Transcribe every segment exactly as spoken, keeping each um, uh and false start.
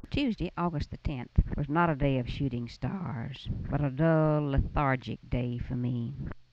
Tuesday, August the tenth, was not a day of shooting stars, but a dull, lethargic day for me.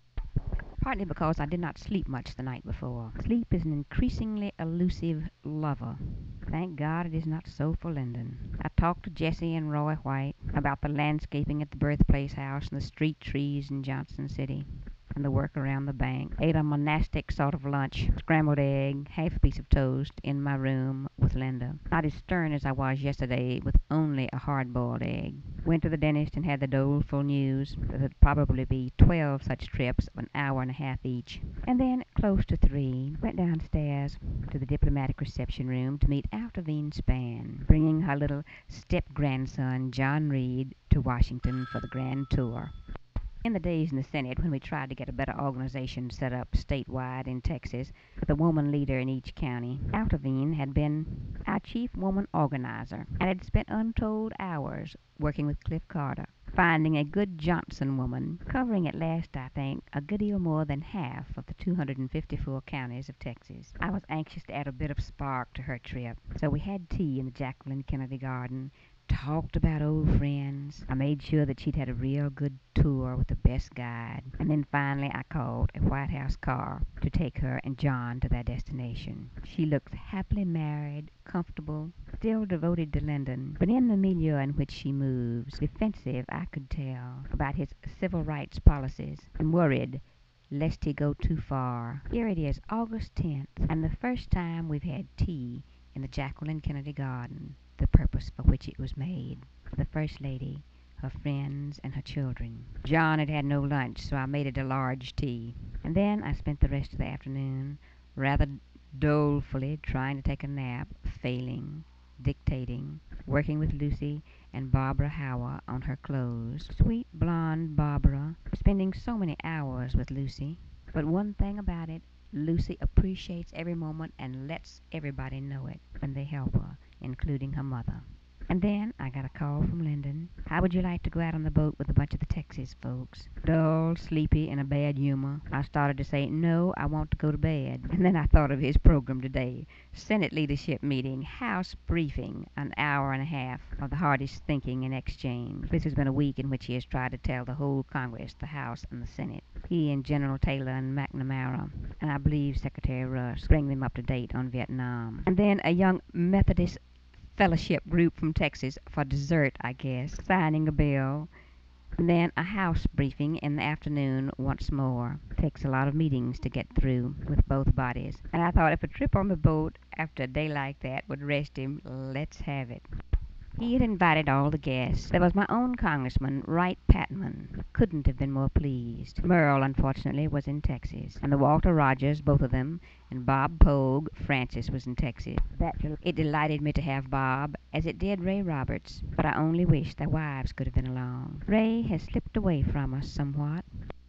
Partly because I did not sleep much the night before. Sleep is an increasingly elusive lover. Thank God it is not so for Linden. I talked to Jessie and Roy White about the landscaping at the birthplace house and the street trees in Johnson City, and the work around the bank. Ate a monastic sort of lunch, scrambled egg, half a piece of toast, in my room with Linda. Not as stern as I was yesterday with only a hard-boiled egg. Went to the dentist and had the doleful news that there'd probably be twelve such trips of an hour and a half each. And then, close to three, went downstairs to the diplomatic reception room to meet Altavine Spann, bringing her little step-grandson, John Reed, to Washington for the grand tour. In the days in the Senate when we tried to get a better organization set up statewide in Texas with a woman leader in each county, Altavine had been our chief woman organizer and had spent untold hours working with Cliff Carter, finding a good Johnson woman, covering at last, I think, a good deal more than half of the two hundred fifty-four counties of Texas. I was anxious to add a bit of spark to her trip, so we had tea in the Jacqueline Kennedy Garden, talked about old friends. I made sure that she'd had a real good tour with the best guide. And then finally I called a White House car to take her and John to their destination. She looked happily married, comfortable, still devoted to Lyndon, but in the milieu in which she moves, defensive, I could tell, about his civil rights policies, and worried lest he go too far. Here it is, August tenth, and the first time we've had tea in the Jacqueline Kennedy Garden, the purpose for which it was made, for the First Lady, her friends, and her children. John had had no lunch, so I made it a large tea. And then I spent the rest of the afternoon rather dolefully trying to take a nap, failing, dictating, working with Lucy and Barbara Howard on her clothes. Sweet blonde Barbara, spending so many hours with Lucy. But one thing about it, Lucy appreciates every moment and lets everybody know it when they help her, including her mother. And then I got a call from Lyndon. How would you like to go out on the boat with a bunch of the Texas folks? Dull, sleepy, in a bad humor, I started to say, no, I want to go to bed. And then I thought of his program today. Senate leadership meeting, House briefing, an hour and a half of the hardest thinking and exchange. This has been a week in which he has tried to tell the whole Congress, the House, and the Senate. He and General Taylor and McNamara, and I believe Secretary Rusk, bring them up to date on Vietnam. And then a young Methodist fellowship group from Texas for dessert, I guess, signing a bill. And then a House briefing in the afternoon once more. Takes a lot of meetings to get through with both bodies. And I thought if a trip on the boat after a day like that would rest him, let's have it. He had invited all the guests. There was my own congressman, Wright Patman. Couldn't have been more pleased. Merle, unfortunately, was in Texas. And the Walter Rogers, both of them, and Bob Pogue, Francis, was in Texas. That it delighted me to have Bob, as it did Ray Roberts. But I only wish their wives could have been along. Ray has slipped away from us somewhat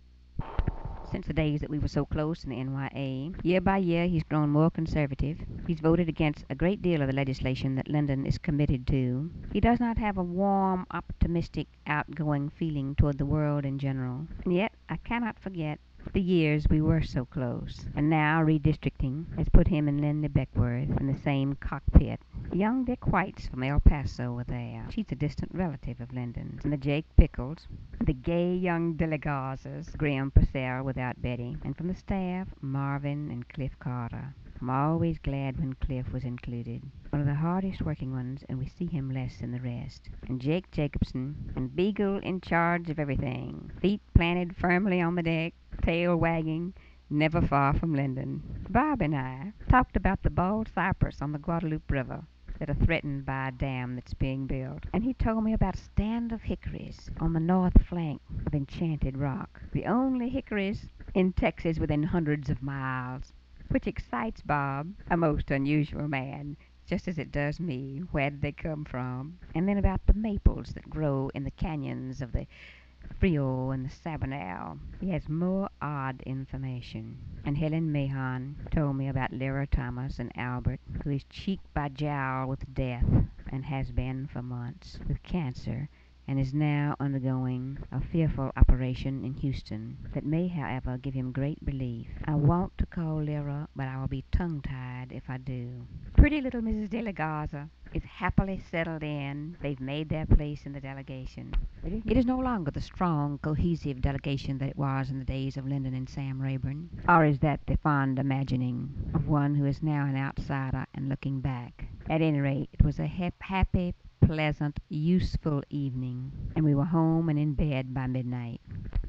since the days that we were so close in the N Y A. Year by year, he's grown more conservative. He's voted against a great deal of the legislation that Lyndon is committed to. He does not have a warm, optimistic, outgoing feeling toward the world in general. And yet, I cannot forget the years we were so close. And now redistricting has put him and Linda Beckworth in the same cockpit. Young Dick Whites from El Paso were there. She's a distant relative of Lyndon's. And the Jake Pickles, the gay young Delegazes, Graham Purcell without Betty. And from the staff, Marvin and Cliff Carter. I'm always glad when Cliff was included. One of the hardest working ones, and we see him less than the rest. And Jake Jacobson, and Beagle in charge of everything. Feet planted firmly on the deck, tail wagging, never far from Lyndon. Bob and I talked about the bald cypress on the Guadalupe River that are threatened by a dam that's being built. And he told me about a stand of hickories on the north flank of Enchanted Rock, the only hickories in Texas within hundreds of miles, which excites Bob, a most unusual man, just as it does me. Where did they come from? And then about the maples that grow in the canyons of the Frio and the Sabinal. He has more odd information. And Helen Mahon told me about Lyra Thomas and Albert, who is cheek by jowl with death and has been for months with cancer, and is now undergoing a fearful operation in Houston that may, however, give him great relief. I want to call Lyra, but I will be tongue-tied if I do. Pretty little Missus De La Garza is happily settled in. They've made their place in the delegation. It is no longer the strong, cohesive delegation that it was in the days of Lyndon and Sam Rayburn. Or is that the fond imagining of one who is now an outsider and looking back? At any rate, it was a hap- happy, pleasant, useful evening, and we were home and in bed by midnight.